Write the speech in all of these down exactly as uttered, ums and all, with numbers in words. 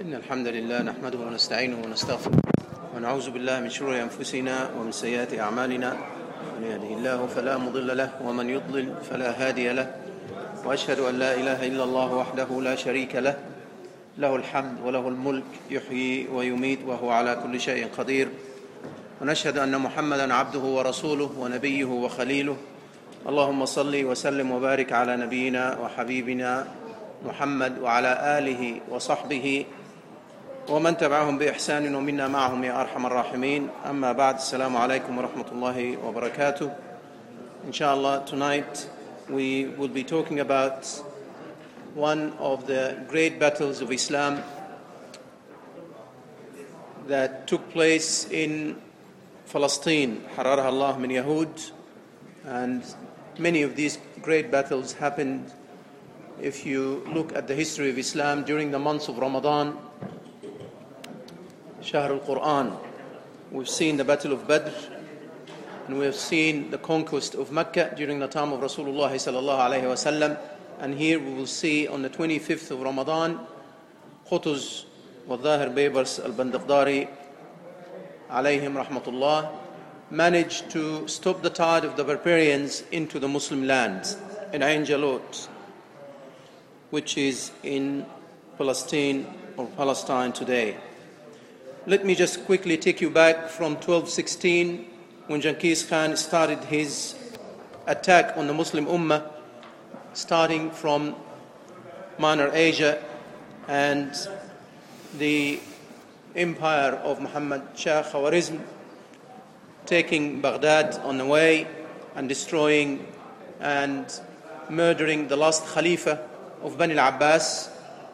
إن الحمد لله نحمده ونستعينه ونستغفره ونعوذ بالله من شرور أنفسنا ومن سيئات أعمالنا من يهده الله فلا مضل له ومن يضلل فلا هادي له وأشهد أن لا إله إلا الله وحده لا شريك له له الحمد وله الملك يحيي ويميت وهو على كل شيء قدير ونشهد أن محمدًا عبده ورسوله ونبيه وخليله اللهم صل وسلم وبارك على نبينا وحبيبنا محمد وعلى آله وصحبه ومن تبعهم بإحسان ومنا معهم يا أرحم الراحمين. أما بعد, السلام عليكم ورحمة الله وبركاته. Inshallah, tonight we will be talking about one of the great battles of Islam that took place in Palestine, حررها الله من يهود, and many of these great battles happened, if you look at the history of Islam, during the months of Ramadan, Shahr al-Quran. We've seen the Battle of Badr, and we have seen the conquest of Mecca during the time of Rasulullah sallallahu alayhi wa sallam. And here we will see on the twenty-fifth of Ramadan, Qutuz wa Zahir Baybars al-Bandaqdari alayhim rahmatullah managed to stop the tide of the barbarians into the Muslim lands in Ain Jalut, which is in Palestine or Palestine today. Let me just quickly take you back from twelve sixteen, when Genghis Khan started his attack on the Muslim Ummah, starting from Minor Asia and the empire of Muhammad Shah Khawarizm, taking Baghdad on the way and destroying and murdering the last Khalifa of Bani al-Abbas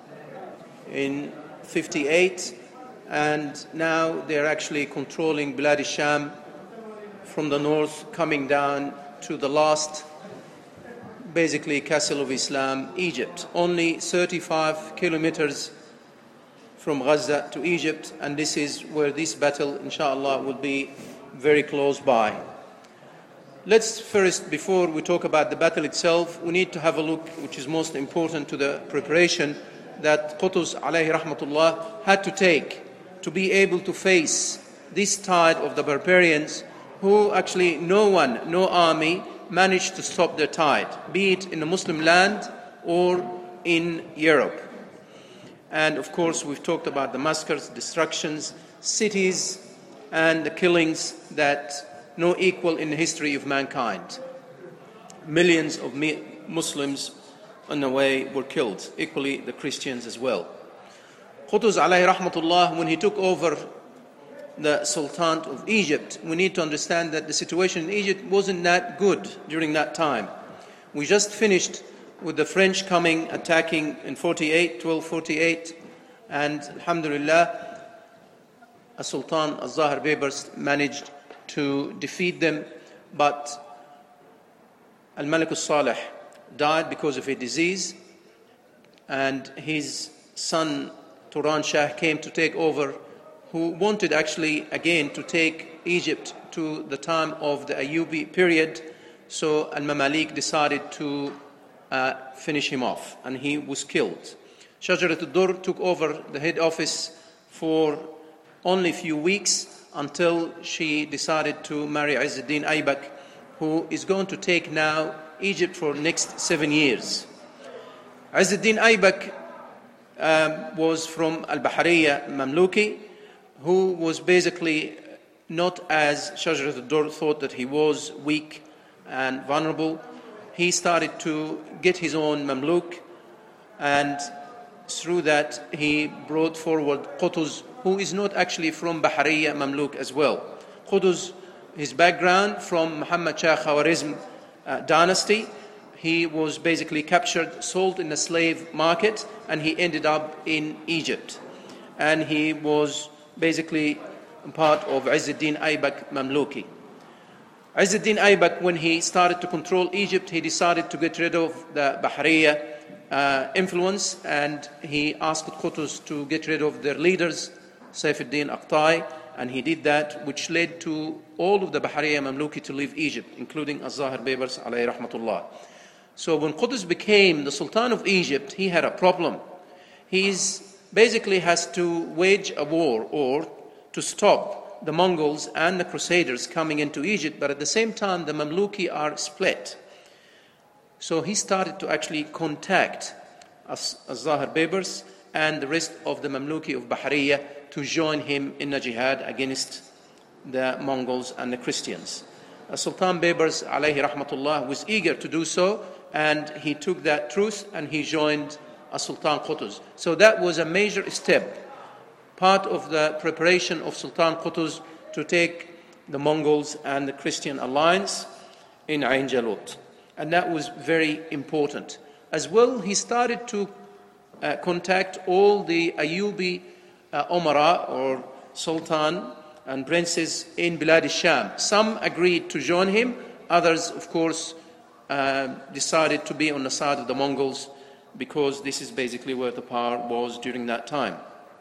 in fifty-eight, and now they're actually controlling Bilad al-Sham from the north, coming down to the last, basically, castle of Islam, Egypt. Only thirty-five kilometers from Gaza to Egypt, and this is where this battle, inshallah, will be very close by. Let's first, before we talk about the battle itself, we need to have a look, which is most important, to the preparation that Qutuz alayhi rahmatullah had to take to be able to face this tide of the barbarians, who actually no one, no army managed to stop their tide, be it in the Muslim land or in Europe. And of course, we've talked about the massacres, destructions, cities, and the killings that no equal in the history of mankind. Millions of Muslims on the way were killed, equally the Christians as well. Qutuz alayhi rahmatullah, when he took over the Sultanate of Egypt, we need to understand that the situation in Egypt wasn't that good during that time. We just finished with the French coming, attacking in forty-eight, twelve forty-eight, and alhamdulillah, a Sultan al-Zahir Baybars managed to defeat them, but Al-Malik al-Salih died because of a disease, and his son Turan Shah came to take over, who wanted actually again to take Egypt to the time of the Ayyubi period. So Al-Mamalik decided to uh, finish him off, and he was killed. Shajarat al-Dur took over the head office for only a few weeks, until she decided to marry Izz-ad-Din Aybak, who is going to take now Egypt for the next seven years. Izz-ad-Din Aybak um, was from Al-Bahariya Mamluki, who was basically not as Shajarat al-Dur thought that he was, weak and vulnerable. He started to get his own Mamluk, and through that he brought forward Qutuz, who is not actually from Bahariya Mamluk as well. Qutuz, his background from Muhammad Shah Khawarizm uh, dynasty, he was basically captured, sold in the slave market, and he ended up in Egypt. And he was basically part of Izz-ad-Din Aybak Mamluki. Izz-ad-Din Aybak, when he started to control Egypt, he decided to get rid of the Bahariya uh, influence, and he asked Qutuz to get rid of their leaders, Saifuddin Aqtai, and he did that, which led to all of the Bahariya Mamluki to leave Egypt, including Al-Zahir Baybars alayhi rahmatullah. So when Qutuz became the Sultan of Egypt, he had a problem. His basically has to wage a war or to stop the Mongols and the Crusaders coming into Egypt, but at the same time the Mamluki are split. So he started to actually contact Al-Zahir Baybars and the rest of the Mamluki of Bahariya to join him in a jihad against the Mongols and the Christians. Uh, Sultan Baybars alayhi rahmatullah was eager to do so, and he took that truth and he joined uh, Sultan Qutuz. So that was a major step, part of the preparation of Sultan Qutuz to take the Mongols and the Christian alliance in Ain Jalut. And that was very important. As well, he started to uh, contact all the Ayyubi uh, Umara or Sultan and princes in Bilad al-Sham. Some agreed to join him, others, of course, uh, decided to be on the side of the Mongols because this is basically where the power was during that time.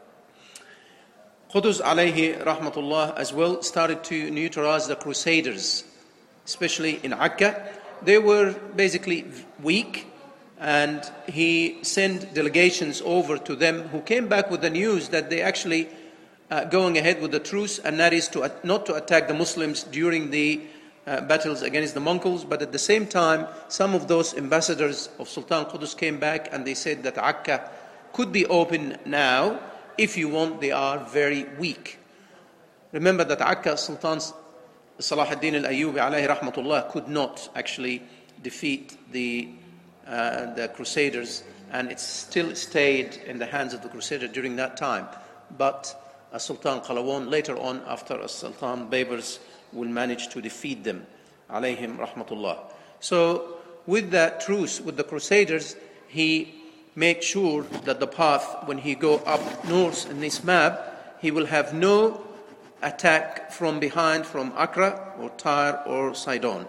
Qutuz alayhi rahmatullah as well started to neutralize the Crusaders, especially in Akka. They were basically weak, and he sent delegations over to them who came back with the news that they actually uh, going ahead with the truce, and that is to uh, not to attack the Muslims during the uh, battles against the Mongols, but at the same time some of those ambassadors of Sultan Qutuz came back and they said that Akka could be open now if you want. They are very weak. Remember that Akka, Sultan Salah ad-Din al-Ayyubi alayhi rahmatullah could not actually defeat the uh, the Crusaders, and it still stayed in the hands of the Crusaders during that time. But uh, Sultan Qalawun later on, after uh, Sultan Baybars, will manage to defeat them alayhim rahmatullah. So with that truce with the Crusaders, he made sure that the path, when he go up north in this map, he will have no attack from behind, from Accra or Tyre or Sidon.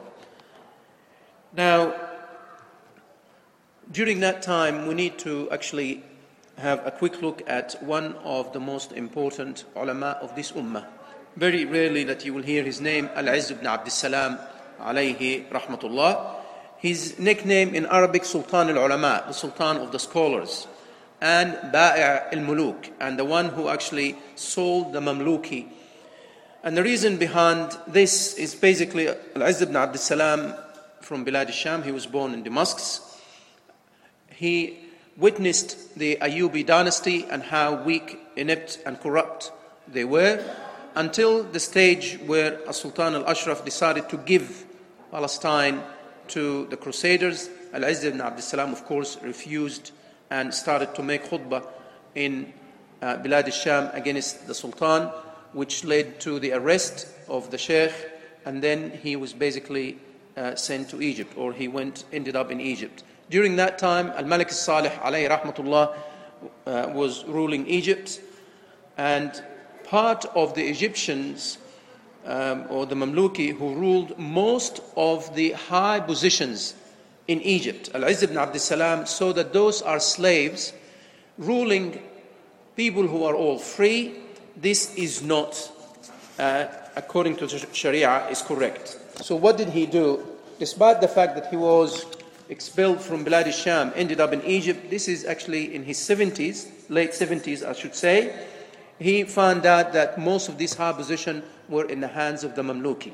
Now, during that time, we need to actually have a quick look at one of the most important ulama of this ummah. Very rarely that you will hear his name, Al-Izz ibn Abd Salam alayhi rahmatullah. His nickname in Arabic, Sultan al-Ulama, the Sultan of the scholars, and Ba'i' al-Muluk, and the one who actually sold the Mamluki. And the reason behind this is basically Al-Izz ibn Abd Salam from Bilad al-Sham. He was born in Damascus. He witnessed the Ayyubi dynasty and how weak, inept and corrupt they were, until the stage where Sultan al-Ashraf decided to give Palestine to the Crusaders. Al-Izz ibn Abd Salam, of course, refused and started to make khutbah in uh, Bilad al-Sham against the Sultan, which led to the arrest of the Sheikh, and then he was basically uh, sent to Egypt, or he went, ended up in Egypt. During that time, Al-Malik al-Salih alayhi rahmatullah uh, was ruling Egypt, and part of the Egyptians um, or the Mamluki who ruled most of the high positions in Egypt. Al-Izz ibn Abd Salam saw that those are slaves ruling people who are all free. This is not, uh, according to Sharia, is correct. So what did he do? Despite the fact that he was expelled from Bilad al-Sham, ended up in Egypt, this is actually in his seventies, late seventies I should say, he found out that most of these high positions were in the hands of the Mamluki.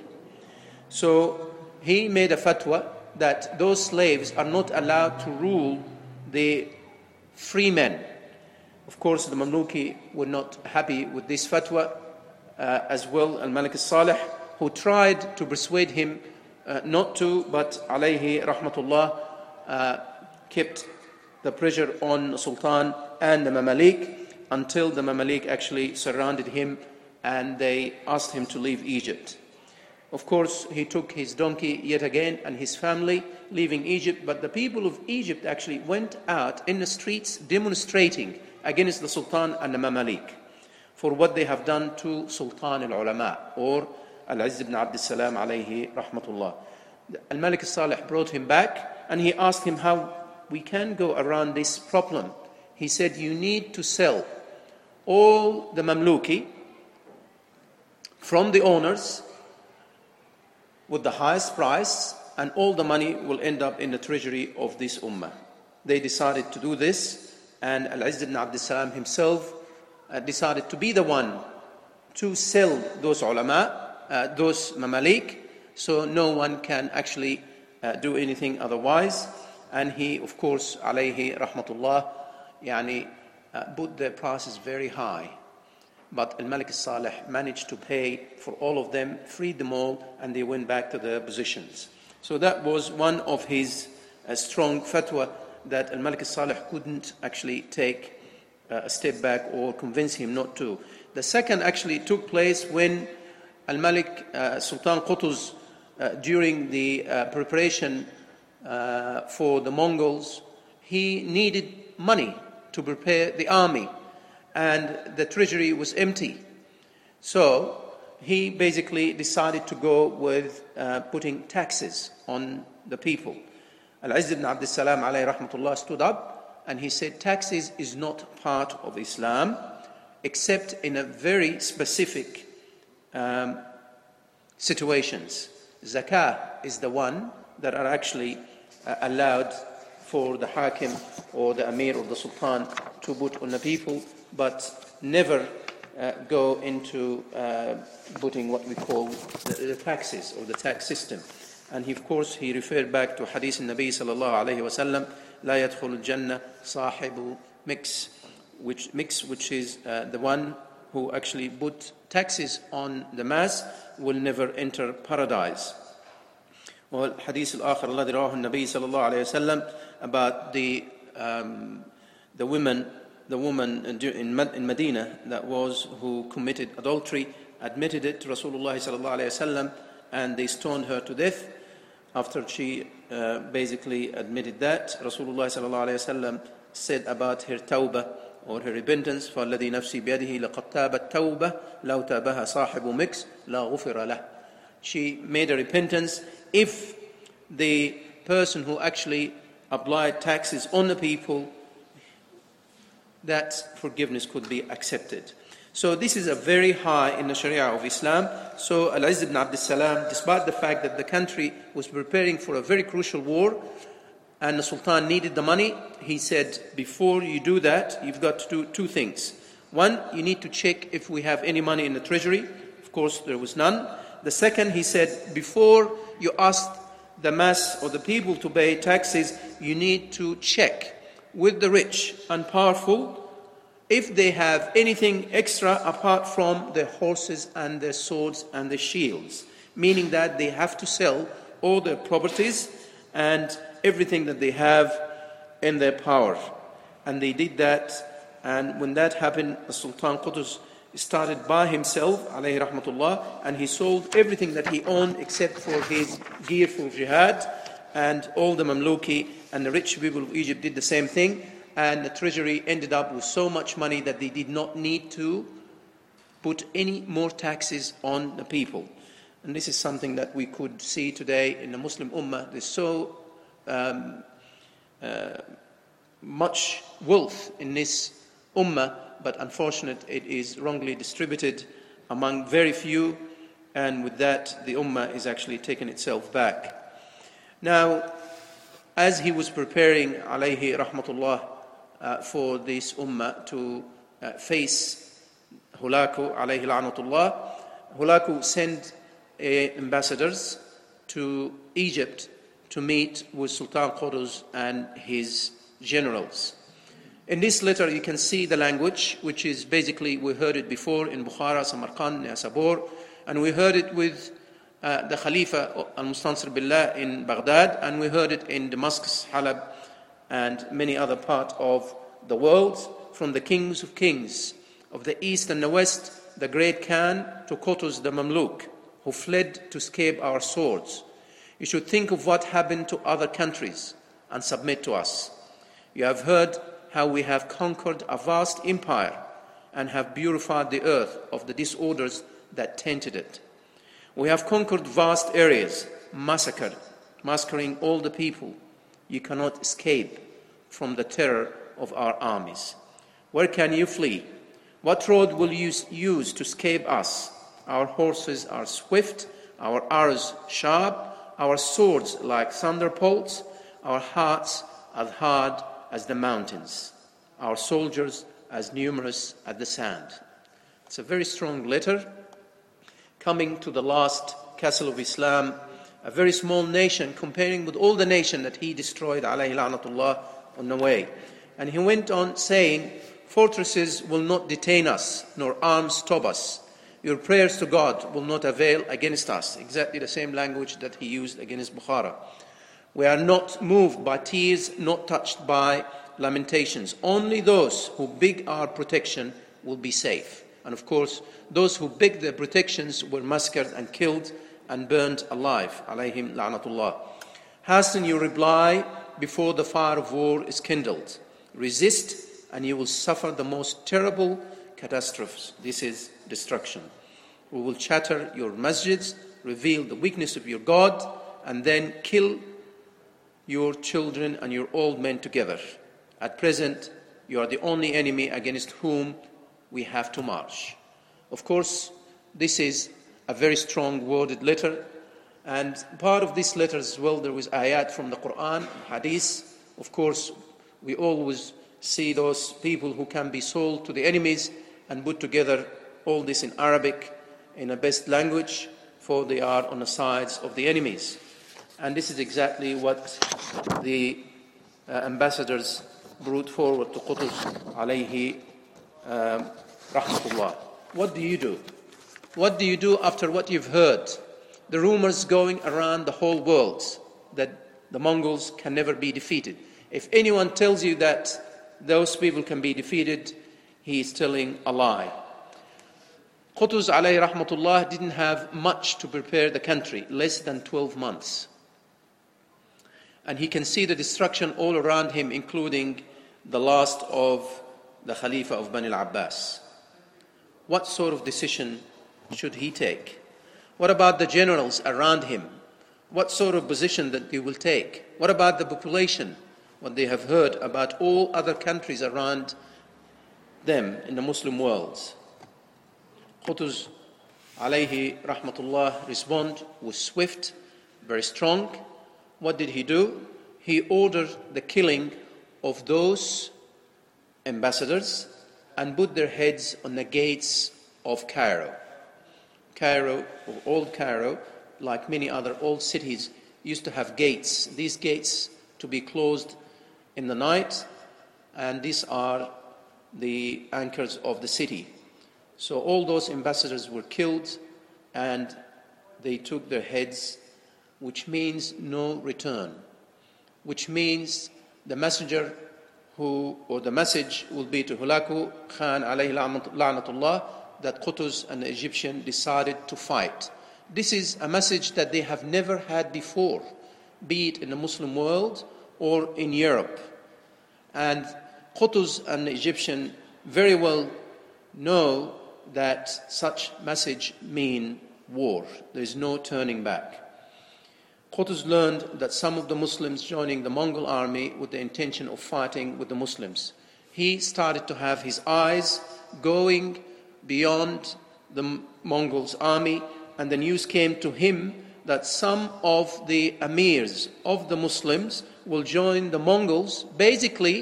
So he made a fatwa that those slaves are not allowed to rule the free men. Of course, the Mamluki were not happy with this fatwa uh, as well. Al-Malik al-Salih, who tried to persuade him uh, not to, but alayhi rahmatullah, uh, kept the pressure on Sultan and the Mamalik until the Mamalik actually surrounded him and they asked him to leave Egypt. Of course, he took his donkey yet again and his family, leaving Egypt, but the people of Egypt actually went out in the streets demonstrating against the Sultan and the Mamalik for what they have done to Sultan al-Ulama, or Al-Izz ibn Abd Salam alayhi rahmatullah. Al-Malik al-Salih brought him back and he asked him how we can go around this problem. He said, you need to sell all the Mamluki from the owners with the highest price, and all the money will end up in the treasury of this ummah. They decided to do this, And Al-Izz ibn Abd al-Salam himself uh, decided to be the one to sell those ulama, uh, those mamalik, so no one can actually uh, do anything otherwise. And he, of course, alayhi rahmatullah, yani, uh, put the prices very high. But Al-Malik al-Salih managed to pay for all of them, freed them all, and they went back to their positions. So that was one of his uh, strong fatwa, that Al-Malik al-Salih couldn't actually take uh, a step back or convince him not to. The second actually took place when Al-Malik uh, Sultan Qutuz, uh, during the uh, preparation uh, for the Mongols, he needed money to prepare the army, and the treasury was empty. So he basically decided to go with uh, putting taxes on the people. Al-Izz ibn Abd al-Salam alayhi rahmatullah stood up and he said, taxes is not part of Islam except in a very specific um, situations. Zakah is the one that are actually uh, allowed for the Hakim or the Amir or the Sultan to put on the people, but never uh, go into uh, putting what we call the, the taxes or the tax system. And he, of course, he referred back to Hadith Nabi sallallahu alayhi wa sallam, لا يدخل الجنة صاحب mix, which mix, which is uh, the one who actually put taxes on the mass will never enter paradise. Well, Hadith al-Akhir الذي رواه النبي صلى الله عليه وسلم about the um, the women, the woman in in Medina that was who committed adultery, admitted it to Rasulullah sallallahu alayhi wasallam, and they stoned her to death. After she uh, basically admitted that, Rasulullah sallallahu alayhi wasallam said about her tawbah or her repentance, فَالَّذِي نَفْسِي بِيَدِهِ لَقَدْ تَابَتْ تَوْبَةً لَوْ تَابَهَا صَاحِبُ مِكْسٍ لَا غُفِرَ لَهُ. She made a repentance. If the person who actually applied taxes on the people, that forgiveness could be accepted. So this is a very high in the Sharia of Islam. So Al-Izz ibn Abd al-Salam, despite the fact that the country was preparing for a very crucial war and the Sultan needed the money, he said, before you do that, you've got to do two things. One, you need to check if we have any money in the treasury. Of course, there was none. The second, he said, before you ask the mass or the people to pay taxes, you need to check with the rich and powerful if they have anything extra apart from their horses and their swords and their shields, meaning that they have to sell all their properties and everything that they have in their power. And they did that, and when that happened, the Sultan Qutuz started by himself, alayhi rahmatullah, and he sold everything that he owned except for his gear for jihad, and all the Mamluki and the rich people of Egypt did the same thing. And the treasury ended up with so much money that they did not need to put any more taxes on the people. And this is something that we could see today in the Muslim Ummah. There's so um, uh, much wealth in this Ummah, but unfortunately it is wrongly distributed among very few, and with that the Ummah is actually taking itself back. Now, as he was preparing, alayhi rahmatullah, Uh, for this ummah to uh, face Hulaku alayhi la'natullah, Hulaku sent uh, ambassadors to Egypt to meet with Sultan Qutuz and his generals. In this letter you can see the language, which is basically, we heard it before in Bukhara, Samarkand, Sabur, and we heard it with uh, the Khalifa al-Mustansir Billah in Baghdad, and we heard it in Damascus, Halab, and many other parts of the world, from the kings of kings of the east and the west, the great Khan, to Qutuz the Mamluk, who fled to escape our swords. You should think of what happened to other countries and submit to us. You have heard how we have conquered a vast empire and have purified the earth of the disorders that tainted it. We have conquered vast areas, massacred, massacring all the people. You cannot escape from the terror of our armies. Where can you flee? What road will you use to escape us? Our horses are swift, our arrows sharp, our swords like thunderbolts, our hearts as hard as the mountains. our soldiers as numerous as the sand. It's a very strong letter coming to the last castle of Islam, a very small nation comparing with all the nation that he destroyed, alayhi la'natullah, on the way. And he went on saying, fortresses will not detain us, nor arms stop us. Your prayers to God will not avail against us. Exactly the same language that he used against Bukhara. We are not moved by tears, not touched by lamentations. Only those who beg our protection will be safe. And of course, those who begged their protections were massacred and killed and burned alive. Alayhim la'natullah. Hasten your reply before the fire of war is kindled. Resist and you will suffer the most terrible catastrophes. This is destruction. We will shatter your masjids, reveal the weakness of your God, and then kill your children and your old men together. At present, you are the only enemy against whom we have to march. Of course, this is a very strong worded letter, and part of this letter as well, there was ayat from the Quran, hadith. Of course, we always see those people who can be sold to the enemies and put together all this in Arabic, in a best language, for they are on the sides of the enemies. And this is exactly what the uh, ambassadors brought forward to Qutuz, alayhi um, rahmatullah. What do you do? What do you do after what you've heard? The rumors going around the whole world that the Mongols can never be defeated. If anyone tells you that those people can be defeated, he is telling a lie. Qutuz alayhi rahmatullah didn't have much to prepare the country, less than twelve months. And he can see the destruction all around him, including the last of the Khalifa of Bani al-Abbas. What sort of decision should he take? What about the generals around him? What sort of position that they will take? What about the population? What they have heard about all other countries around them in the Muslim world? Qutuz alayhi rahmatullah respond was swift, very strong. What did he do? He ordered the killing of those ambassadors and put their heads on the gates of Cairo. Cairo, or old Cairo, like many other old cities, used to have gates. These gates to be closed in the night, and these are the anchors of the city. So all those ambassadors were killed, and they took their heads, which means no return, which means the messenger who, or the message will be to Hulaku Khan alayhi la'natullah, that Qutuz and the Egyptian decided to fight. This is a message that they have never had before, be it in the Muslim world or in Europe. And Qutuz and the Egyptian very well know that such message mean war. There is no turning back. Qutuz learned that some of the Muslims joining the Mongol army with the intention of fighting with the Muslims. He started to have his eyes going beyond the Mongols' army, and the news came to him that some of the emirs of the Muslims will join the Mongols, basically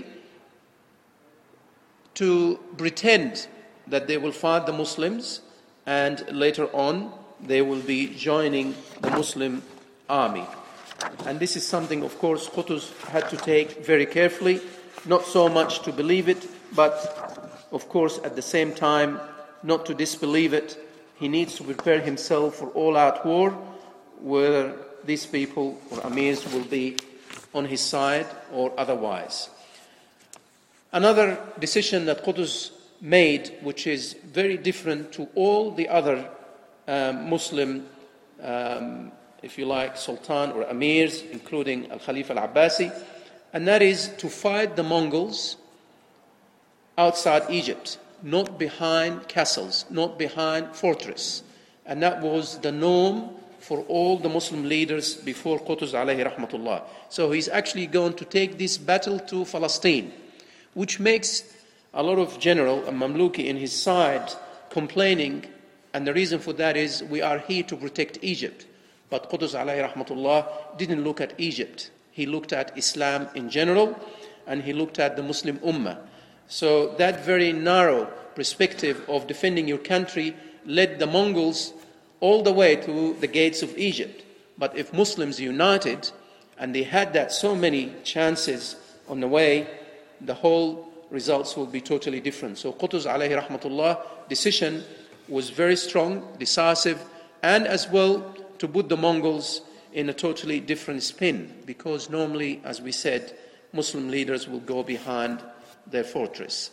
to pretend that they will fight the Muslims, and later on they will be joining the Muslim army. And this is something, of course, Qutuz had to take very carefully, not so much to believe it, but of course at the same time not to disbelieve it. He needs to prepare himself for all-out war, whether these people or emirs will be on his side or otherwise. Another decision that Qutuz made, which is very different to all the other um, Muslim, um, if you like, sultan or emirs, including Al-Khalifa Al-Abbasi, and that is to fight the Mongols outside Egypt, not behind castles, not behind fortress. And that was the norm for all the Muslim leaders before Qutuz alayhi rahmatullah. So he's actually going to take this battle to Palestine, which makes a lot of general and Mamluki in his side complaining, and the reason for that is we are here to protect Egypt. But Qutuz alayhi rahmatullah didn't look at Egypt. He looked at Islam in general, and he looked at the Muslim Ummah. So that very narrow perspective of defending your country led the Mongols all the way to the gates of Egypt. But if Muslims united, and they had that so many chances on the way, the whole results will be totally different. So Qutuz alayhi rahmatullah decision was very strong, decisive, and as well to put the Mongols in a totally different spin, because normally, as we said, Muslim leaders will go behind their fortress.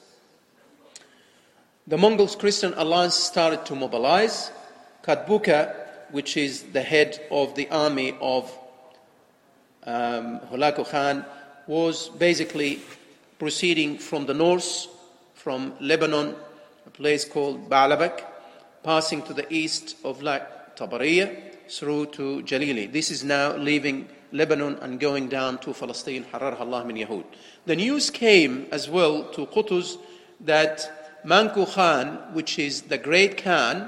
The Mongols-Christian alliance started to mobilize. Katbuka, which is the head of the army of um, Hulagu Khan, was basically proceeding from the north, from Lebanon, a place called Ba'labak, passing to the east of Lake Tabariya through to Jalili. This is now leaving Lebanon and going down to Palestine, Harar Allah min Yahud. The news came as well to Qutuz that Manku Khan, which is the great Khan,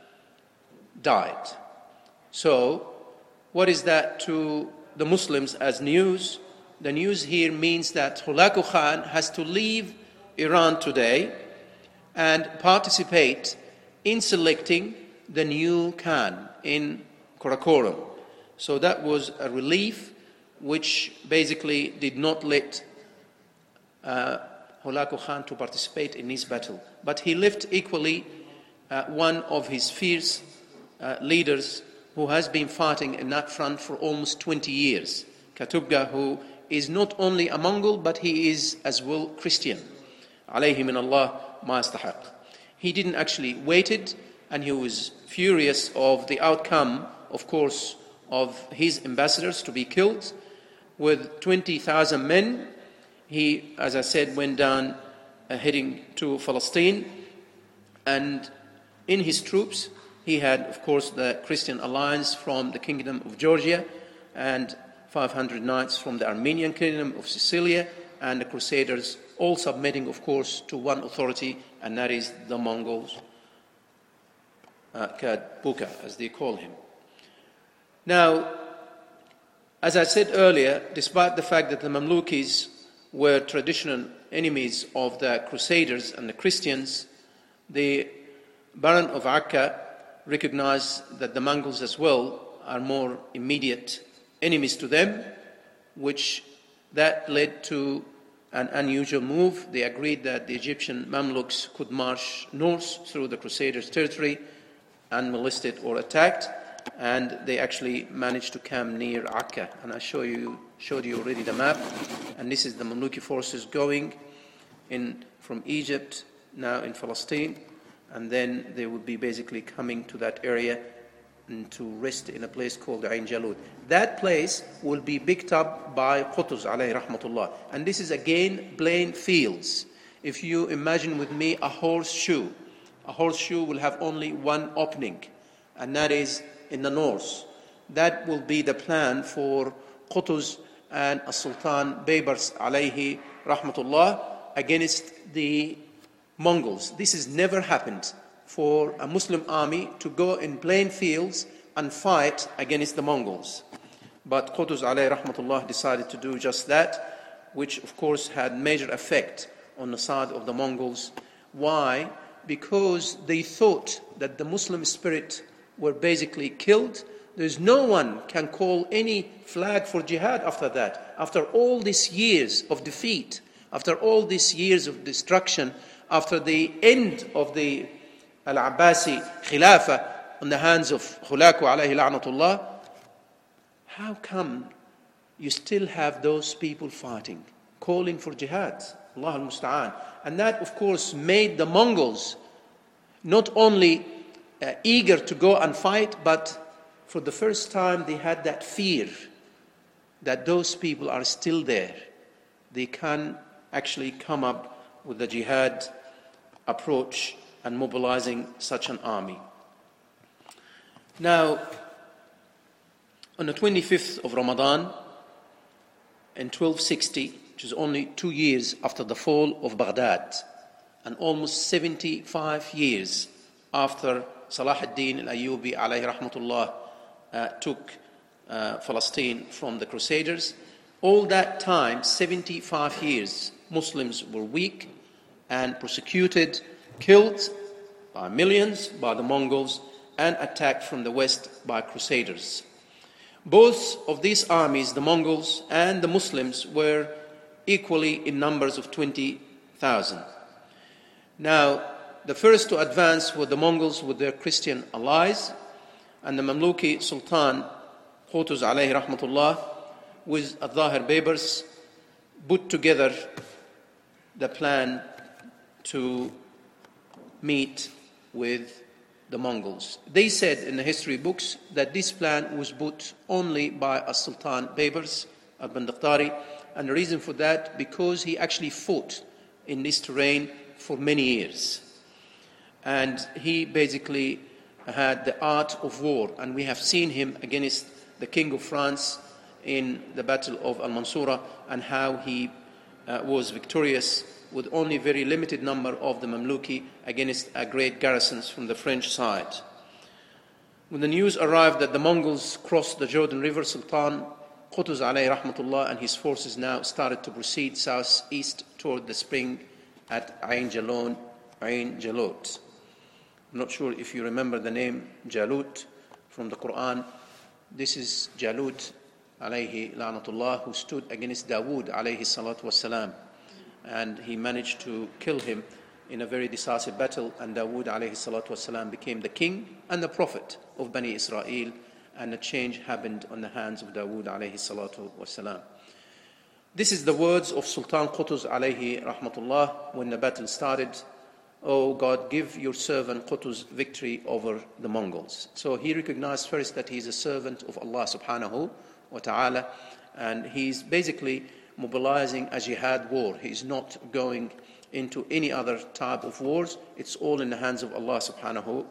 died. So, what is that to the Muslims as news? The news here means that Hulagu Khan has to leave Iran today and participate in selecting the new Khan in Karakoram. So that was a relief which basically did not let uh, Hulagu Khan to participate in this battle. But he left equally uh, one of his fierce uh, leaders who has been fighting in that front for almost twenty years. Katubga, who is not only a Mongol, but he is as well Christian. Alayhi min Allah ma yastahaq. He didn't actually waited, and he was furious of the outcome, of course, of his ambassadors to be killed. With twenty thousand men, he, as I said, went down uh, heading to Palestine, and in his troops he had, of course, the Christian alliance from the Kingdom of Georgia and five hundred knights from the Armenian Kingdom of Sicilia, and the Crusaders, all submitting, of course, to one authority, and that is the Mongols, uh, Katbuka, as they call him. Now, as I said earlier, despite the fact that the Mamlukis were traditional enemies of the Crusaders and the Christians, the Baron of Akka recognized that the Mongols as well are more immediate enemies to them, which that led to an unusual move. They agreed that the Egyptian Mamluks could march north through the Crusaders' territory unmolested or attacked, and they actually managed to camp near Akka. And I show you, showed you already the map, and this is the Mamluki forces going in from Egypt, now in Palestine, and then they would be basically coming to that area and to rest in a place called Ain Jalud. That place will be picked up by Qutuz alayhi rahmatullah. And this is again plain fields. If you imagine with me a horseshoe, a horseshoe will have only one opening, and that is in the north. That will be the plan for Qutuz and Sultan Baybars alayhi rahmatullah against the Mongols. This has never happened for a Muslim army to go in plain fields and fight against the Mongols. But Qutuz alayhi rahmatullah decided to do just that, which of course had major effect on the side of the Mongols. Why? Because they thought that the Muslim spirit were basically killed. There's no one can call any flag for jihad after that. After all these years of defeat, after all these years of destruction, after the end of the Al-Abbasi Khilafah on the hands of Hulagu alayhi la'natullah, how come you still have those people fighting, calling for jihad? Allah al-Musta'an. And that, of course, made the Mongols not only uh, eager to go and fight, but for the first time they had that fear that those people are still there. They can actually come up with the jihad approach and mobilizing such an army. Now, on the twenty-fifth of Ramadan in twelve sixty, which is only two years after the fall of Baghdad, and almost seventy-five years after Salah ad-Din al-Ayyubi alayhi rahmatullah uh, took uh, Palestine from the Crusaders, all that time, seventy-five years, Muslims were weak, and persecuted, killed by millions by the Mongols, and attacked from the west by Crusaders. Both of these armies, the Mongols and the Muslims, were equally in numbers of twenty thousand. Now, the first to advance were the Mongols with their Christian allies, and the Mamluki Sultan Qutuz alayhi rahmatullah with Al-Zahir Baybars put together the plan to meet with the Mongols. They said in the history books that this plan was put only by Sultan Baybars al-Bandakhtari, and the reason for that, because he actually fought in this terrain for many years. And he basically had the art of war, and we have seen him against the King of France in the Battle of Al-Mansura, and how he uh, was victorious with only a very limited number of the Mamluki against a great garrisons from the French side. When the news arrived that the Mongols crossed the Jordan River, Sultan Qutuz alayhi rahmatullah and his forces now started to proceed southeast toward the spring at Ain Jalon, Ain Jalut. I'm not sure if you remember the name Jalut from the Quran. This is Jalut alayhi la'natullah, who stood against Dawood alayhi salatu wassalam, and he managed to kill him in a very decisive battle, and Dawood alayhi salatu wassalam became the king and the prophet of Bani Israel, and a change happened on the hands of Dawood alayhi salatu wassalam. This is the words of Sultan Qutuz alayhi rahmatullah when the battle started. Oh God, give your servant Qutuz victory over the Mongols. So he recognized first that he is a servant of Allah subhanahu wa ta'ala, and he's basically mobilizing a jihad war. He's not going into any other type of wars. It's all in the hands of Allah subhanahu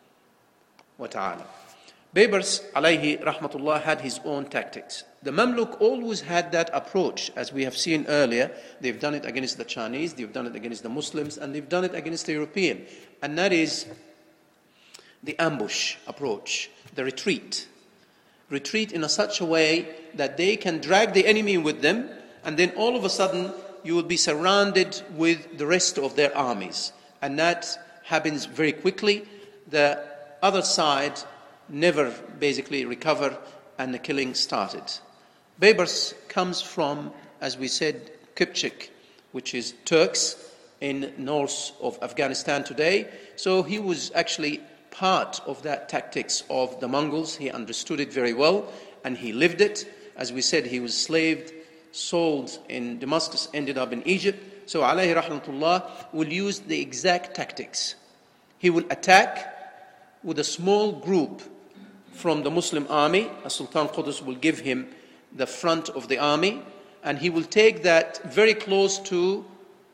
wa ta'ala. Baybars alayhi rahmatullah had his own tactics. The Mamluk always had that approach, as we have seen earlier. They've done it against the Chinese, they've done it against the Muslims, and they've done it against the European. And that is the ambush approach, the retreat. Retreat in a such a way that they can drag the enemy with them, and then all of a sudden you will be surrounded with the rest of their armies. And that happens very quickly. The other side never basically recover, and the killing started. Baybars comes from, as we said, Kipchak, which is Turks in north of Afghanistan today. So he was actually part of that tactics of the Mongols. He understood it very well, and he lived it. As we said, he was slaved, sold in Damascus, ended up in Egypt. So alayhi rahmatullah will use the exact tactics. He will attack with a small group from the Muslim army. Sultan Qutuz will give him the front of the army, and he will take that very close to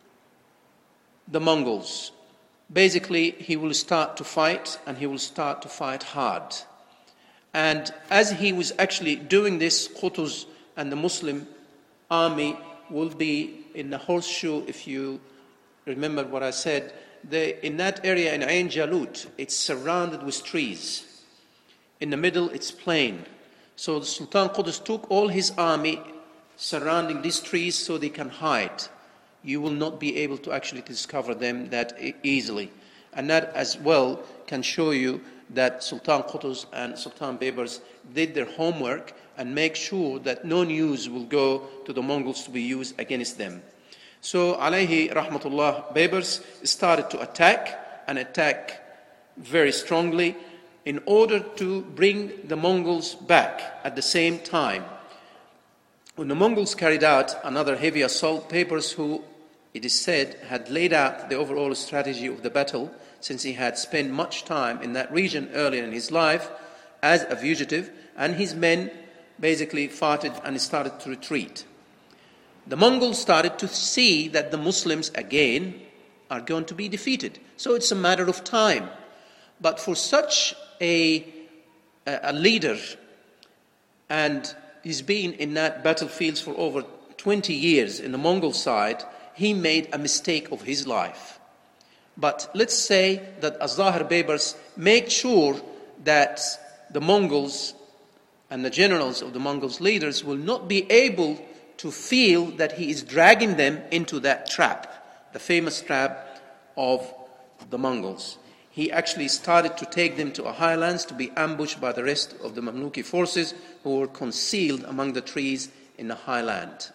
the Mongols. Basically, he will start to fight, and he will start to fight hard. And as he was actually doing this, Qutuz and the Muslim army will be in the horseshoe. If you remember what I said, they, in that area in Ain Jalut, it's surrounded with trees. In the middle, it's plain. So the Sultan Qutuz took all his army surrounding these trees so they can hide. You will not be able to actually discover them that easily. And that as well can show you that Sultan Qutuz and Sultan Baybars did their homework and make sure that no news will go to the Mongols to be used against them. So alayhi rahmatullah, Baybars started to attack and attack very strongly in order to bring the Mongols back at the same time. When the Mongols carried out another heavy assault, Baybars, who it is said had laid out the overall strategy of the battle, since he had spent much time in that region earlier in his life as a fugitive, and his men basically fought and started to retreat. The Mongols started to see that the Muslims again are going to be defeated. So it's a matter of time. But for such a, a leader, and he's been in that battlefields for over twenty years in the Mongol side, he made a mistake of his life. But let's say that Al-Zahir Baybars make sure that the Mongols and the generals of the Mongols leaders will not be able to feel that he is dragging them into that trap the famous trap of the Mongols. He actually started to take them to a highlands to be ambushed by the rest of the Mamluki forces who were concealed among the trees in the highland.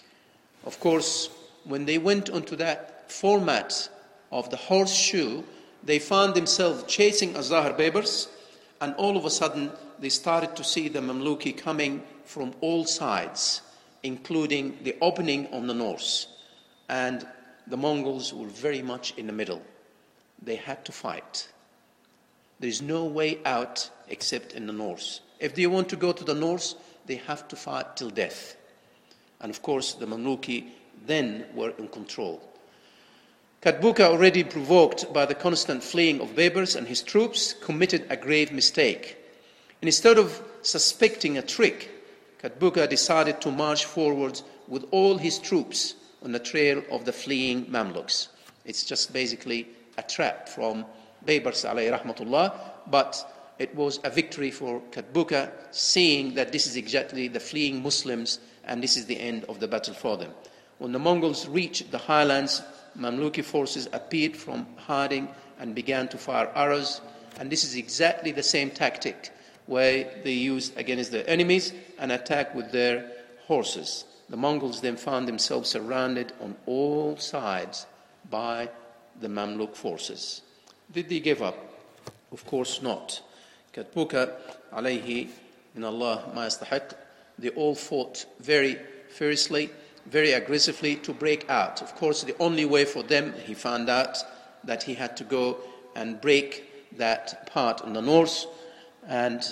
Of course, when they went onto that format of the horseshoe, they found themselves chasing Az-Zahir Baibars, and all of a sudden they started to see the Mamluki coming from all sides, including the opening on the north. And the Mongols were very much in the middle. They had to fight. There is no way out except in the north. If they want to go to the north, they have to fight till death. And of course, the Mamluki then were in control. Katbuka, already provoked by the constant fleeing of Baibars and his troops, committed a grave mistake. And instead of suspecting a trick, Katbuka decided to march forwards with all his troops on the trail of the fleeing Mamluks. It's just basically a trap from Baibars alayhi rahmatullah, but it was a victory for Katbuka, seeing that this is exactly the fleeing Muslims and this is the end of the battle for them. When the Mongols reached the highlands, Mamluki forces appeared from hiding and began to fire arrows, and this is exactly the same tactic where they used against their enemies and attack with their horses. The Mongols then found themselves surrounded on all sides by the Mamluk forces. Did they give up? Of course not. Katbuka alayhi min Allah ma yastahiq, they all fought very fiercely, very aggressively to break out. Of course, the only way for them, he found out that he had to go and break that part in the north, and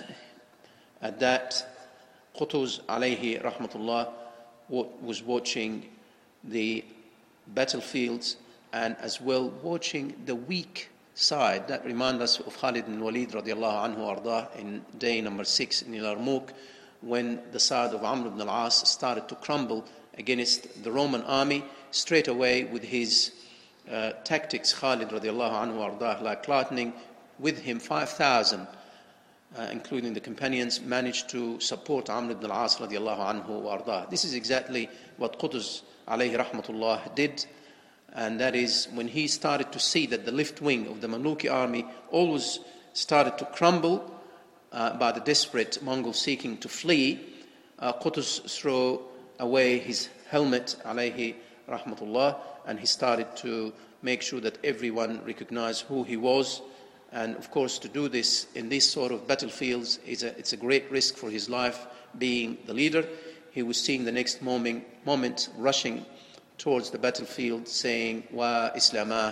at that, Qutuz alayhi rahmatullah was watching the battlefields and as well watching the weak side. That reminds us of Khalid bin Walid radiallahu anhu ardah in day number six in Yarmouk, when the side of Amr ibn al-As started to crumble against the Roman army. Straight away with his uh, tactics, Khalid radiallahu anhu ardah, like lightning, with him five thousand, uh, including the companions, managed to support Amr ibn al-As radiallahu anhu ardah. This is exactly what Qutuz alayhi rahmatullah did, and that is when he started to see that the left wing of the Mamluki army always started to crumble uh, by the desperate Mongols seeking to flee. uh, Qutuz threw away his helmet alayhi rahmatullah, and he started to make sure that everyone recognized who he was. And of course, to do this in these sort of battlefields, is a, it's a great risk for his life, being the leader. He was seeing the next moment, moment rushing towards the battlefield, saying, Wa Islamah,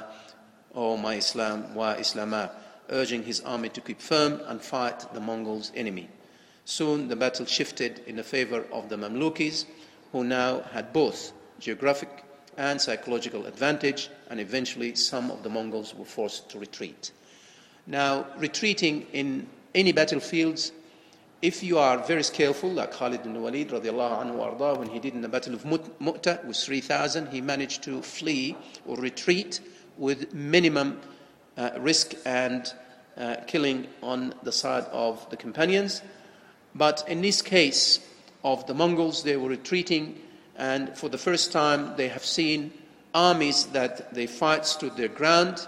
oh my Islam, Wa Islamah, urging his army to keep firm and fight the Mongols' enemy. Soon the battle shifted in the favor of the Mamlukis, who now had both geographic and psychological advantage, and eventually some of the Mongols were forced to retreat. Now, retreating in any battlefields, if you are very skillful, like Khalid bin Walid radiallahu anhu ardah, when he did in the Battle of Mu'tah with three thousand, he managed to flee or retreat with minimum uh, risk and uh, killing on the side of the companions. But in this case of the Mongols, they were retreating, and for the first time they have seen armies that they fight stood their ground,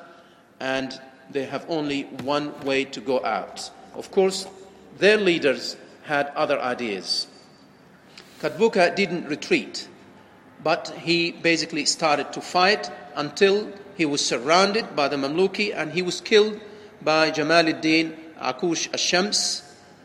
and they have only one way to go out. Of course, their leaders had other ideas. Katbuka didn't retreat, but he basically started to fight until he was surrounded by the Mamluki, and he was killed by Jamaluddin Akush Ash-Shams,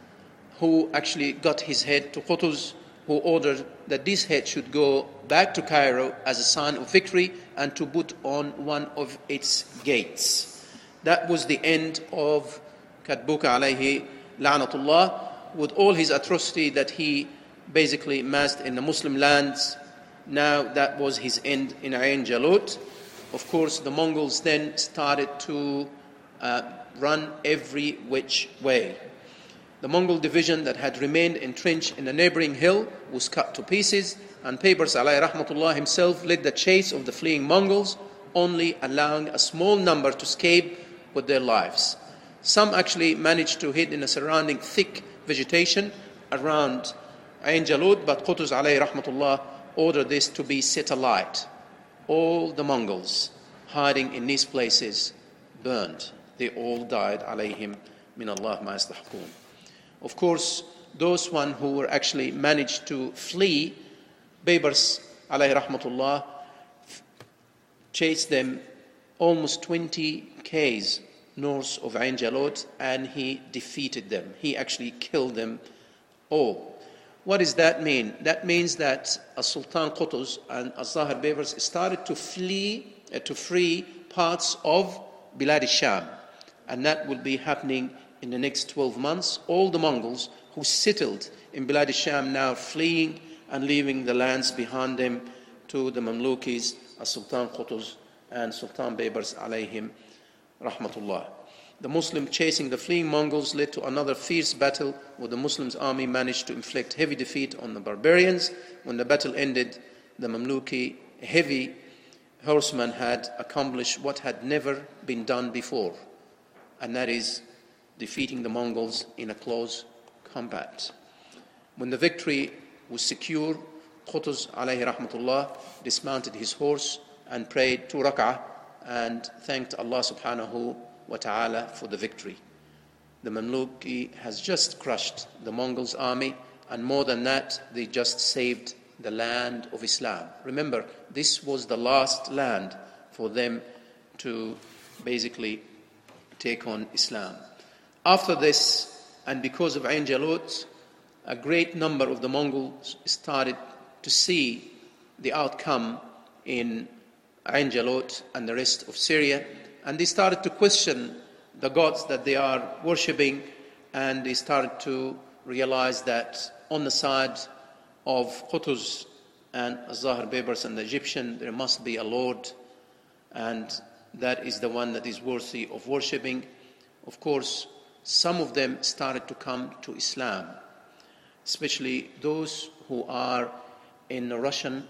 who actually got his head to Qutuz, who ordered that this head should go back to Cairo as a sign of victory and to put on one of its gates. That was the end of Katbuka alayhi la'natullah, with all his atrocity that he basically amassed in the Muslim lands. Now that was his end in Ain Jalut. Of course, the Mongols then started to uh, run every which way. The Mongol division that had remained entrenched in a neighboring hill was cut to pieces, and Baibars alayhi rahmatullah himself led the chase of the fleeing Mongols, only allowing a small number to escape with their lives. Some actually managed to hide in a surrounding thick vegetation around Ain Jalut, but Qutuz alayhi rahmatullah ordered this to be set alight. all the Mongols hiding in these places burned. They all died, alayhim min Allah ma yastahiqoon. Of course, those one who were actually managed to flee, Baybars, alayhi rahmatullah, chased them almost twenty k's north of Ain Jalut, and he defeated them. He actually killed them all. What does that mean? That means that Sultan Qutuz and Az-Zahir Baybars started to flee, uh, to free parts of Bilad al-Sham. And that will be happening in the next twelve months. All the Mongols who settled in Bilad al-Sham now fleeing and leaving the lands behind them to the Mamlukis, Sultan Qutuz and Sultan Baybars alayhim rahmatullah. The Muslim chasing the fleeing Mongols led to another fierce battle where the Muslims' army managed to inflict heavy defeat on the barbarians. When the battle ended, the Mamluki heavy horsemen had accomplished what had never been done before, and that is defeating the Mongols in a close combat. When the victory was secure, Qutuz alayhi rahmatullah dismounted his horse and prayed two rak'ah and thanked Allah subhanahu wa ta'ala for the victory. The Mamluki has just crushed the Mongols' army, and more than that, they just saved the land of Islam. Remember, this was the last land for them to basically take on Islam. After this, and because of Ain Jalut, a great number of the Mongols started to see the outcome in Ain Jalut and the rest of Syria, and they started to question the gods that they are worshipping, and they started to realize that on the side of Qutuz and Az-Zahir Baybars and the Egyptian, there must be a Lord, and that is the one that is worthy of worshipping. Of course, some of them started to come to Islam, especially those who are in the Russian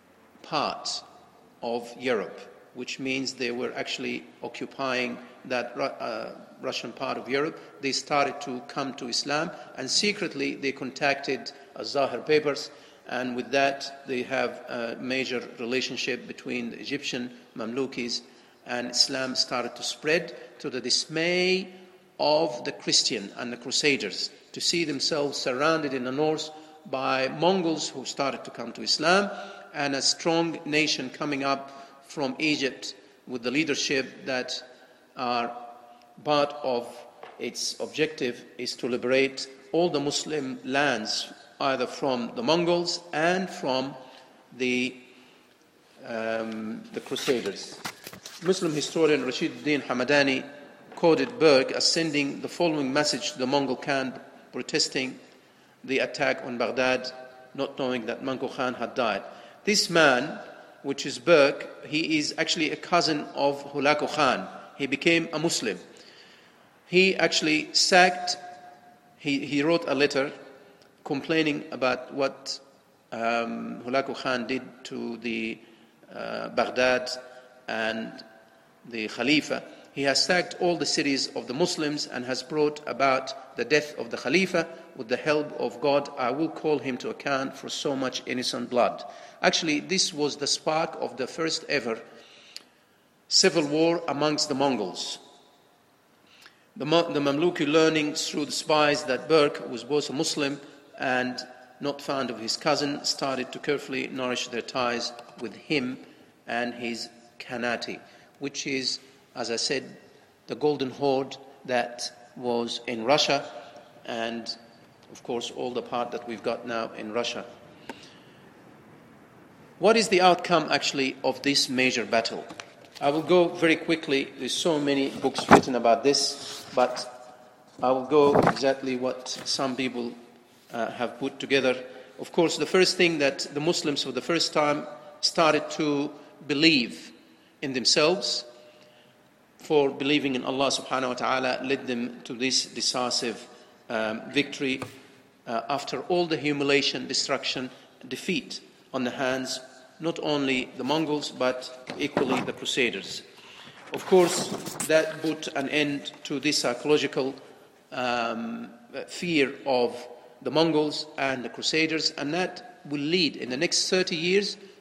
part of Europe, which means they were actually occupying that uh, Russian part of Europe. They started to come to Islam, and secretly they contacted Az-Zahir Baybars, and with that they have a major relationship between the Egyptian Mamlukis, and Islam started to spread to the dismay of the Christian and the Crusaders, to see themselves surrounded in the north by Mongols who started to come to Islam, and a strong nation coming up from Egypt with the leadership that are part of its objective is to liberate all the Muslim lands, either from the Mongols and from the, um, the Crusaders. Muslim historian Rashid ad-Din Hamadani quoted Berg as sending the following message to the Mongol Khan protesting the attack on Baghdad, not knowing that Manko Khan had died. This man, which is Berg, he is actually a cousin of Hulagu Khan. He became a Muslim. He actually sacked, he, he wrote a letter complaining about what um, Hulagu Khan did to the uh, Baghdad and the Khalifa. He has sacked all the cities of the Muslims and has brought about the death of the Khalifa. With the help of God, I will call him to account for so much innocent blood. Actually, this was the spark of the first ever civil war amongst the Mongols. The, the Mamluki, learning through the spies that Berg was both a Muslim and not fond of his cousin, started to carefully nourish their ties with him and his Khanate, which is, as I said, the Golden Horde that was in Russia, and of course all the part that we've got now in Russia. What is the outcome actually of this major battle? I will go very quickly. There's so many books written about this, but I will go exactly what some people uh, have put together. Of course, the first thing that the Muslims for the first time started to believe in themselves, for believing in Allah subhanahu wa ta'ala led them to this decisive um, victory uh, after all the humiliation, destruction, defeat on the hands not only the Mongols but equally the Crusaders. Of course, that put an end to this psychological um, fear of the Mongols and the Crusaders, and that will lead in the next thirty years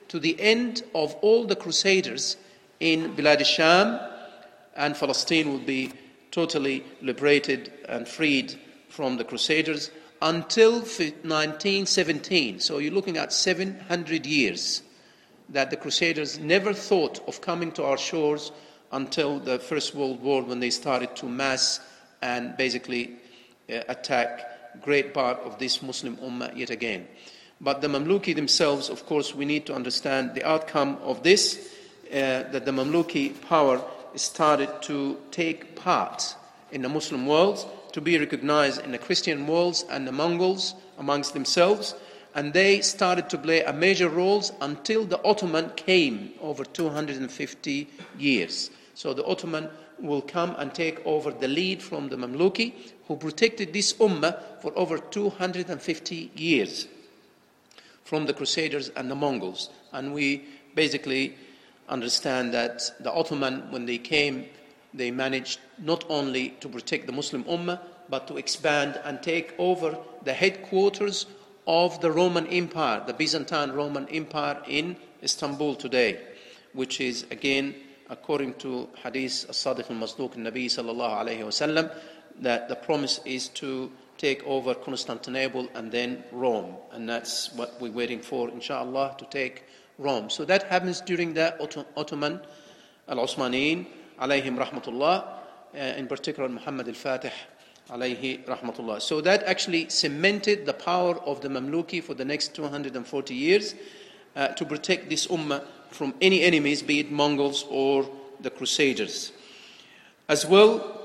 to the end of all the crusaders in Bilad al-Sham, and Palestine will be totally liberated and freed from the crusaders until nineteen seventeen. So you're looking at seven hundred years that the crusaders never thought of coming to our shores until the First World War, when they started to mass and basically uh, attack great part of this Muslim ummah yet again. But the Mamluki themselves, of course, we need to understand the outcome of this, uh, that the Mamluki power started to take part in the Muslim world, to be recognized in the Christian worlds and the Mongols amongst themselves, and they started to play a major role until the Ottoman came over two hundred fifty years. So the Ottoman will come and take over the lead from the Mamluki, who protected this ummah for over two hundred fifty years from the Crusaders and the Mongols. And we basically understand that the Ottoman, when they came, they managed not only to protect the Muslim ummah, but to expand and take over the headquarters of the Roman Empire, the Byzantine Roman Empire in Istanbul today, which is, again, according to Hadith As-Sadiq Al-Masduq Nabi sallallahu alayhi wa sallam, that the promise is to take over Constantinople and then Rome. And that's what we're waiting for, inshallah, to take Rome. So that happens during the Ottoman, Al-Osmaniyin, alayhim rahmatullah, uh, in particular Muhammad al-Fatih, alayhi rahmatullah. So that actually cemented the power of the Mamluki for the next two hundred forty years uh, to protect this ummah from any enemies, be it Mongols or the Crusaders. As well,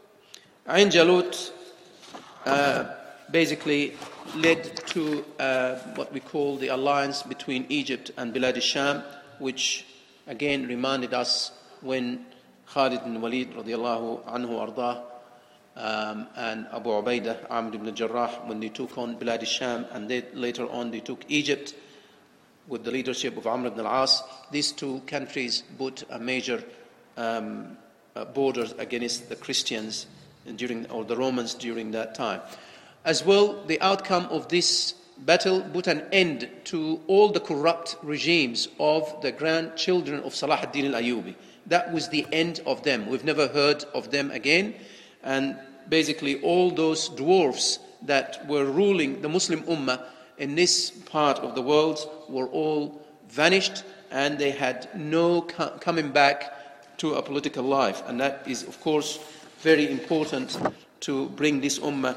Ain Jalut uh, basically led to uh, what we call the alliance between Egypt and Bilad al-Sham, which again reminded us when Khalid ibn Walid radiallahu anhu ardah um, and Abu Ubaidah Amr ibn Jarrah, when they took on Bilad al-Sham, and they, later on they took Egypt with the leadership of Amr ibn al-As. These two countries put a major um, uh, borders against the Christians during, or the Romans during that time. As well, the outcome of this battle put an end to all the corrupt regimes of the grandchildren of Salah ad-Din al-Ayyubi. That was the end of them. We've never heard of them again. And basically all those dwarfs that were ruling the Muslim Ummah in this part of the world were all vanished, and they had no co- coming back to a political life. And that is, of course, very important to bring this Ummah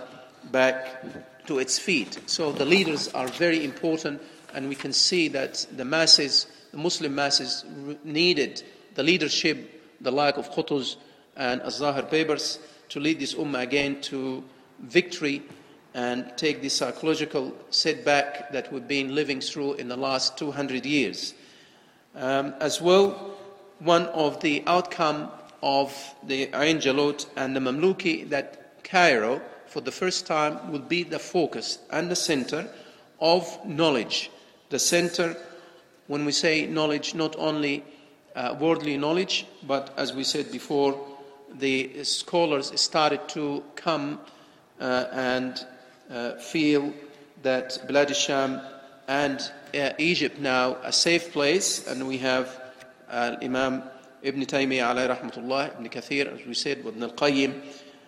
back to its feet. So the leaders are very important, and we can see that the masses, the Muslim masses, needed the leadership, the like of Qutuz and Az-Zahir Papers, to lead this Ummah again to victory and take this psychological setback that we've been living through in the last two hundred years. Um, as well, one of the outcome of the Ain Jalut and the Mamluki, that Cairo, for the first time, will be the focus and the center of knowledge. The center, when we say knowledge, not only uh, worldly knowledge, but as we said before, the scholars started to come uh, and uh, feel that Bilad al-Sham and uh, Egypt now a safe place, and we have uh, Imam Ibn Taymiyyah alayhi rahmatullah, Ibn Kathir, as we said, Ibn al-Qayyim,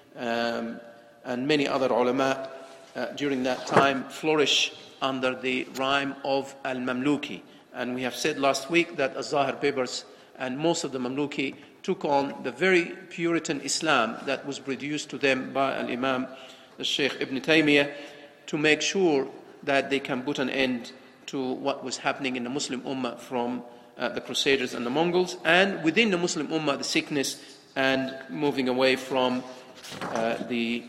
um, and many other ulama uh, during that time flourish under the rhyme of al-Mamluki. And we have said last week that Az-Zahir Papers and most of the Mamluki took on the very Puritan Islam that was produced to them by Al-Imam, the Sheikh Ibn Taymiyyah, to make sure that they can put an end to what was happening in the Muslim Ummah from uh, the Crusaders and the Mongols, and within the Muslim Ummah, the sickness and moving away from uh, the,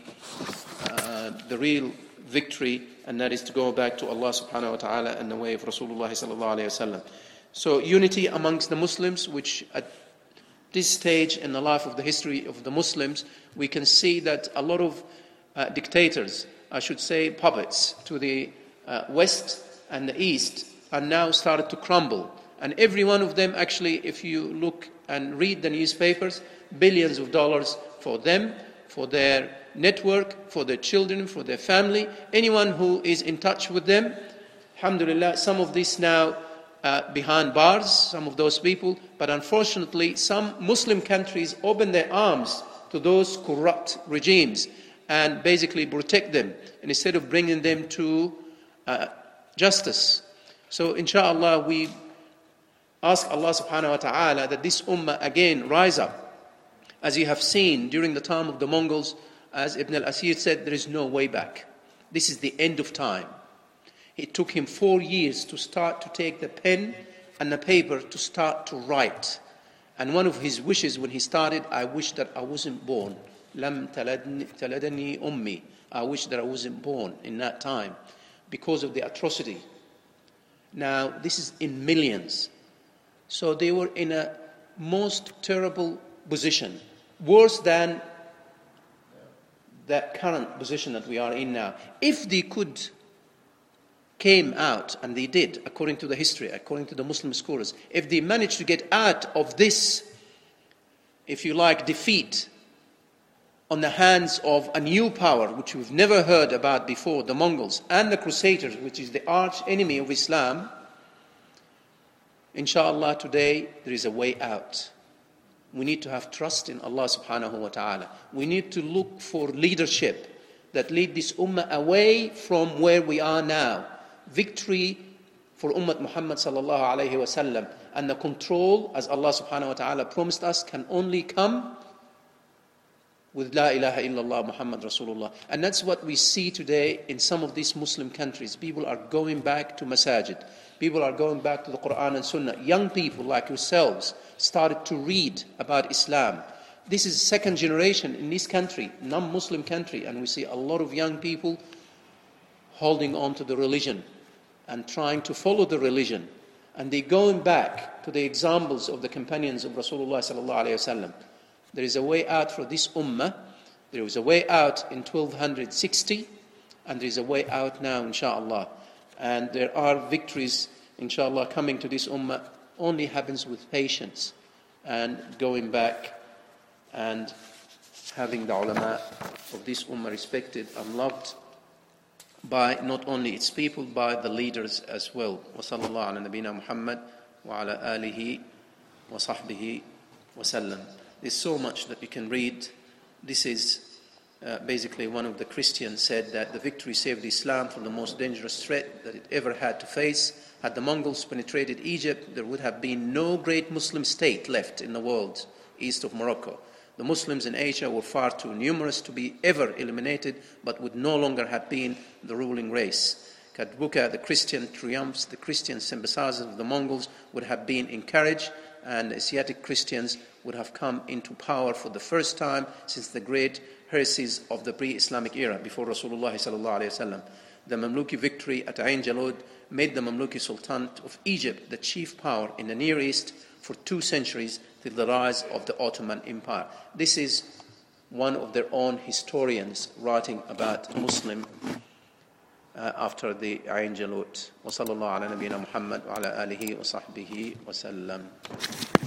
uh, the real victory, and that is to go back to Allah subhanahu wa ta'ala and the way of Rasulullah sallallahu alayhi wa sallam. So unity amongst the Muslims, which at this stage in the life of the history of the Muslims, we can see that a lot of uh, dictators, I should say puppets, to the uh, west and the east are now started to crumble. And every one of them, actually, if you look and read the newspapers, billions of dollars for them, for their network, for their children, for their family, anyone who is in touch with them. Alhamdulillah, some of this now uh, behind bars, some of those people, but unfortunately some Muslim countries open their arms to those corrupt regimes and basically protect them instead of bringing them to uh, justice. So inshallah we ask Allah subhanahu wa ta'ala that this ummah again rise up. As you have seen during the time of the Mongols, as Ibn al-Asir said, there is no way back. This is the end of time. It took him four years to start to take the pen and the paper to start to write. And one of his wishes when he started, I wish that I wasn't born. Lam taladani ummi. I wish that I wasn't born in that time because of the atrocity. Now, this is in millions. So they were in a most terrible position, worse than that current position that we are in now. If they could came out, and they did, according to the history, according to the Muslim scholars, if they managed to get out of this, if you like, defeat on the hands of a new power, which we've never heard about before, the Mongols, and the Crusaders, which is the arch enemy of Islam, inshallah today there is a way out. We need to have trust in Allah subhanahu wa ta'ala. We need to look for leadership that lead this ummah away from where we are now. Victory for Ummah Muhammad sallallahu alayhi wa sallam, and the control, as Allah subhanahu wa ta'ala promised us, can only come with La ilaha illallah Muhammad Rasulullah. And that's what we see today in some of these Muslim countries. People are going back to masajid. People are going back to the Quran and Sunnah. Young people like yourselves started to read about Islam. This is second generation in this country, non-Muslim country, and we see a lot of young people holding on to the religion and trying to follow the religion. And they're going back to the examples of the companions of Rasulullah sallallahu alayhi wa sallam. There is a way out for this ummah. There was a way out in twelve sixty, and there is a way out now, inshallah. And there are victories, inshallah, coming to this ummah. Only happens with patience and going back and having the ulama of this ummah respected and loved by not only its people, by the leaders as well. Wa sallallahu ala nabina Muhammad wa ala alihi wa sahbihi wa sallam. There's so much that you can read. This is uh, basically one of the Christians said that the victory saved Islam from the most dangerous threat that it ever had to face. Had the Mongols penetrated Egypt, there would have been no great Muslim state left in the world east of Morocco. The Muslims in Asia were far too numerous to be ever eliminated, but would no longer have been the ruling race. Kadbuka, the Christian triumphs, the Christian sympathizers of the Mongols would have been encouraged, and Asiatic Christians would have come into power for the first time since the great heresies of the pre-Islamic era before Rasulullah sallallahu alaihi wasallam. The Mamluki victory at Ain Jalud made the Mamluki Sultanate of Egypt the chief power in the Near East for two centuries till the rise of the Ottoman Empire. This is one of their own historians writing about Muslim uh, after the Ain Jalud. Wa sallallahu ala nabiyina Muhammad wa ala alihi wa sahbihi wa sallam.